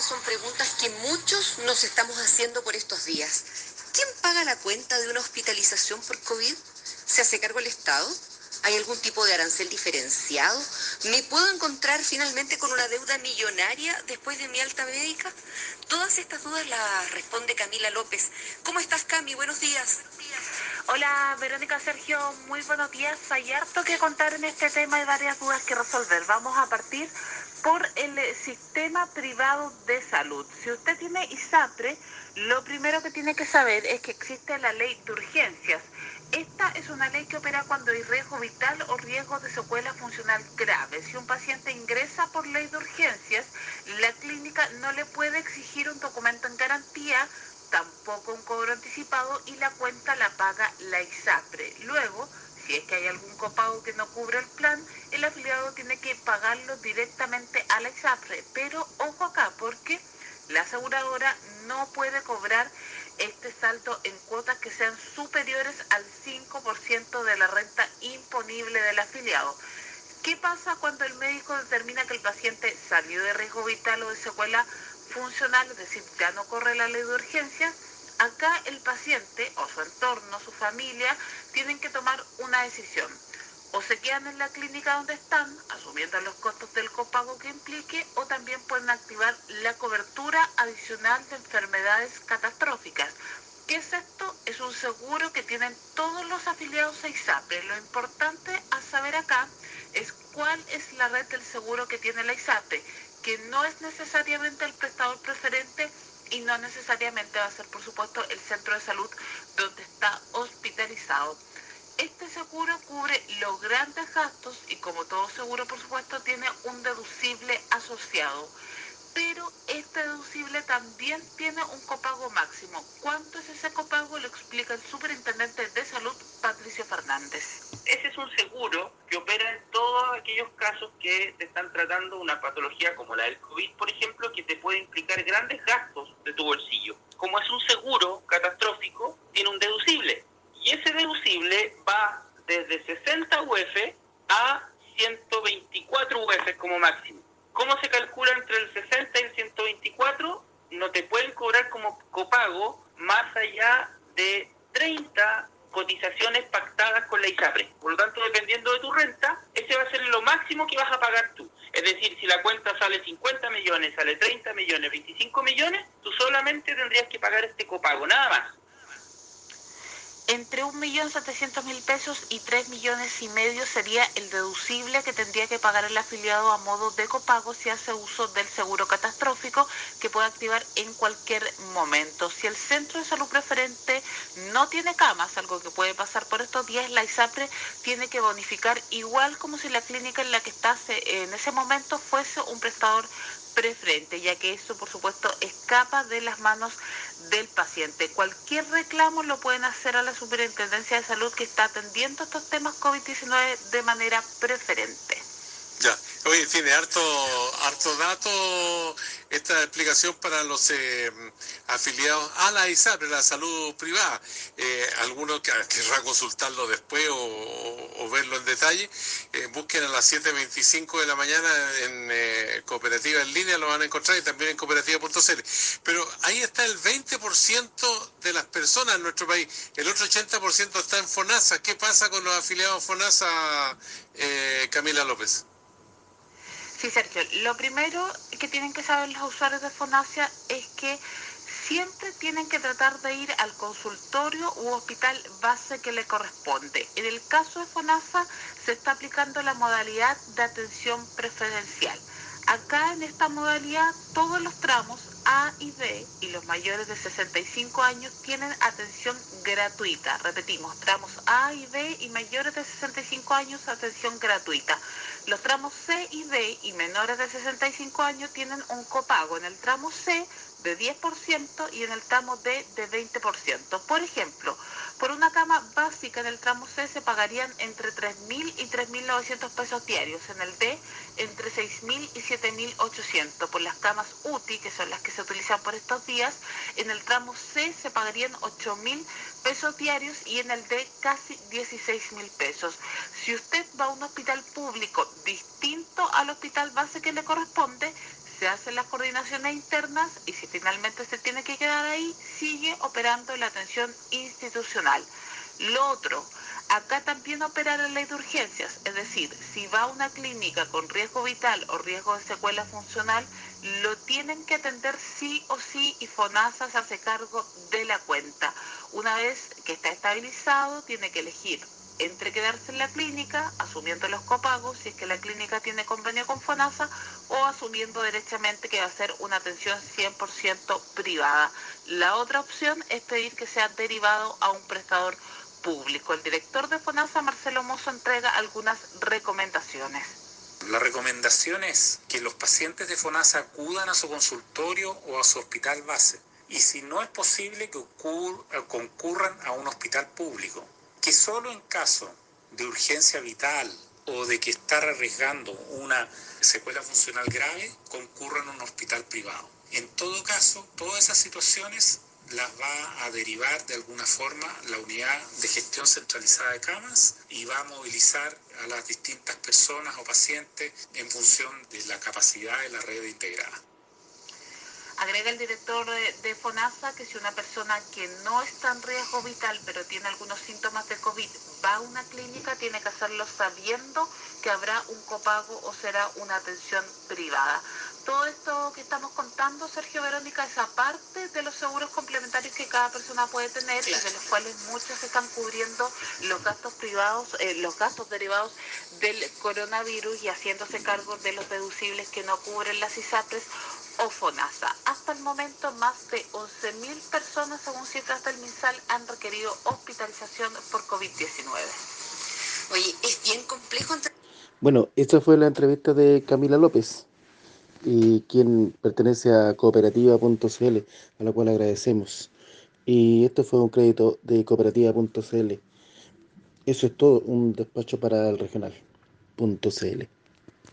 Estas son preguntas que muchos nos estamos haciendo por estos días. ¿Quién paga la cuenta de una hospitalización por COVID? ¿Se hace cargo el Estado? ¿Hay algún tipo de arancel diferenciado? ¿Me puedo encontrar finalmente con una deuda millonaria después de mi alta médica? Todas estas dudas las responde Camila López. ¿Cómo estás, Cami? Buenos días. Hola, Verónica, Sergio, muy buenos días. Hay harto que contar en este tema y varias dudas que resolver. Vamos a partir por el sistema privado de salud. Si usted tiene ISAPRE, lo primero que tiene que saber es que existe la ley de urgencias. Esta es una ley que opera cuando hay riesgo vital o riesgo de secuela funcional grave. Si un paciente ingresa por ley de urgencias, la clínica no le puede exigir un documento en garantía, tampoco un cobro anticipado, y la cuenta la paga la ISAPRE. Luego, si es que hay algún copago que no cubre el plan, el afiliado tiene que pagarlo directamente a la ISAPRE. Pero ojo acá, porque la aseguradora no puede cobrar este salto en cuotas que sean superiores al 5% de la renta imponible del afiliado. ¿Qué pasa cuando el médico determina que el paciente salió de riesgo vital o de secuela funcional, es decir, ya no corre la ley de urgencias? Acá el paciente o su entorno, su familia, tienen que tomar una decisión. O se quedan en la clínica donde están, asumiendo los costos del copago que implique, o también pueden activar la cobertura adicional de enfermedades catastróficas. ¿Qué es esto? Es un seguro que tienen todos los afiliados a ISAPRE. Lo importante a saber acá es cuál es la red del seguro que tiene la ISAPRE, que no es necesariamente el prestador preferente y no necesariamente va a ser, por supuesto, el centro de salud donde está hospitalizado. Este seguro cubre los grandes gastos y, como todo seguro, por supuesto, tiene un deducible asociado. Pero este deducible también tiene un copago máximo. ¿Cuánto es ese copago? Lo explica el superintendente de salud, Patricio Fernández. Ese es un seguro que opera en todos aquellos casos que te están tratando una patología como la del COVID, por ejemplo, que te puede implicar grandes gastos de tu bolsillo. Como es un seguro catastrófico, tiene un deducible. Y ese deducible va desde 60 UF a 124 UF como máximo. ¿Cómo se calcula entre el 60 y el 124? No te pueden cobrar como copago más allá de 30 cotizaciones pactadas con la ISAPRE. Por lo tanto, dependiendo de tu renta, ese va a ser lo máximo que vas a pagar tú. Es decir, si la cuenta sale 50 millones, sale 30 millones, 25 millones, tú solamente tendrías que pagar este copago, nada más. Entre 1.700.000 pesos y 3,5 millones sería el deducible que tendría que pagar el afiliado a modo de copago si hace uso del seguro catastrófico, que puede activar en cualquier momento. Si el centro de salud preferente no tiene camas, algo que puede pasar por estos días, la ISAPRE tiene que bonificar igual como si la clínica en la que estás en ese momento fuese un prestador preferente, ya que eso, por supuesto, escapa de las manos del paciente. Cualquier reclamo lo pueden hacer a la Superintendencia de Salud, que está atendiendo estos temas COVID-19 de manera preferente. Ya, oye, tiene harto dato esta explicación para los afiliados a la ISAPRE, la salud privada. Algunos que querrá consultarlo después o verlo en detalle, busquen a las 7:25 de la mañana en Cooperativa en Línea, lo van a encontrar, y también en cooperativa.cl. Pero ahí está el 20% de las personas en nuestro país, el otro 80% está en FONASA. ¿Qué pasa con los afiliados FONASA, Camila López? Sí, Sergio, lo primero que tienen que saber los usuarios de FONASA es que siempre tienen que tratar de ir al consultorio u hospital base que le corresponde. En el caso de FONASA se está aplicando la modalidad de atención preferencial. Acá en esta modalidad todos los tramos A y B y los mayores de 65 años tienen atención gratuita. Repetimos, tramos A y B y mayores de 65 años, atención gratuita. Los tramos C y D y menores de 65 años tienen un copago. En el tramo C de 10% y en el tramo D de 20%. Por ejemplo, por una cama básica en el tramo C se pagarían entre 3.000 y 3.900 pesos diarios. En el D, entre 6.000 y 7.800. Por las camas UTI, que son las que se utilizan por estos días, en el tramo C se pagarían 8.000 pesos diarios y en el D casi 16.000 pesos. Si usted va a un hospital público distinto al hospital base que le corresponde, se hacen las coordinaciones internas y si finalmente se tiene que quedar ahí, sigue operando la atención institucional. Lo otro, acá también opera la ley de urgencias, es decir, si va a una clínica con riesgo vital o riesgo de secuela funcional, lo tienen que atender sí o sí y FONASA se hace cargo de la cuenta. Una vez que está estabilizado, tiene que elegir entre quedarse en la clínica, asumiendo los copagos, si es que la clínica tiene convenio con FONASA, o asumiendo derechamente que va a ser una atención 100% privada. La otra opción es pedir que sea derivado a un prestador público. El director de FONASA, Marcelo Mozo, entrega algunas recomendaciones. La recomendación es que los pacientes de FONASA acudan a su consultorio o a su hospital base y si no es posible que concurran a un hospital público, que solo en caso de urgencia vital o de que estar arriesgando una secuela funcional grave concurran a un hospital privado. En todo caso, todas esas situaciones las va a derivar de alguna forma la unidad de gestión centralizada de camas y va a movilizar a las distintas personas o pacientes en función de la capacidad de la red integrada. Agrega el director de FONASA que si una persona que no está en riesgo vital pero tiene algunos síntomas de COVID va a una clínica, tiene que hacerlo sabiendo que habrá un copago o será una atención privada. Todo esto que estamos contando, Sergio, Verónica, es aparte de los seguros complementarios que cada persona puede tener y de los cuales muchos están cubriendo los gastos privados, los gastos derivados del coronavirus y haciéndose cargo de los deducibles que no cubren las ISAPRES o FONASA. Hasta el momento, más de 11.000 personas, según cifras del MinSal, han requerido hospitalización por COVID-19. Oye, es bien complejo. Bueno, esta fue la entrevista de Camila López, y quien pertenece a cooperativa.cl, a la cual agradecemos. Y esto fue un crédito de cooperativa.cl. Eso es todo, un despacho para el regional.cl.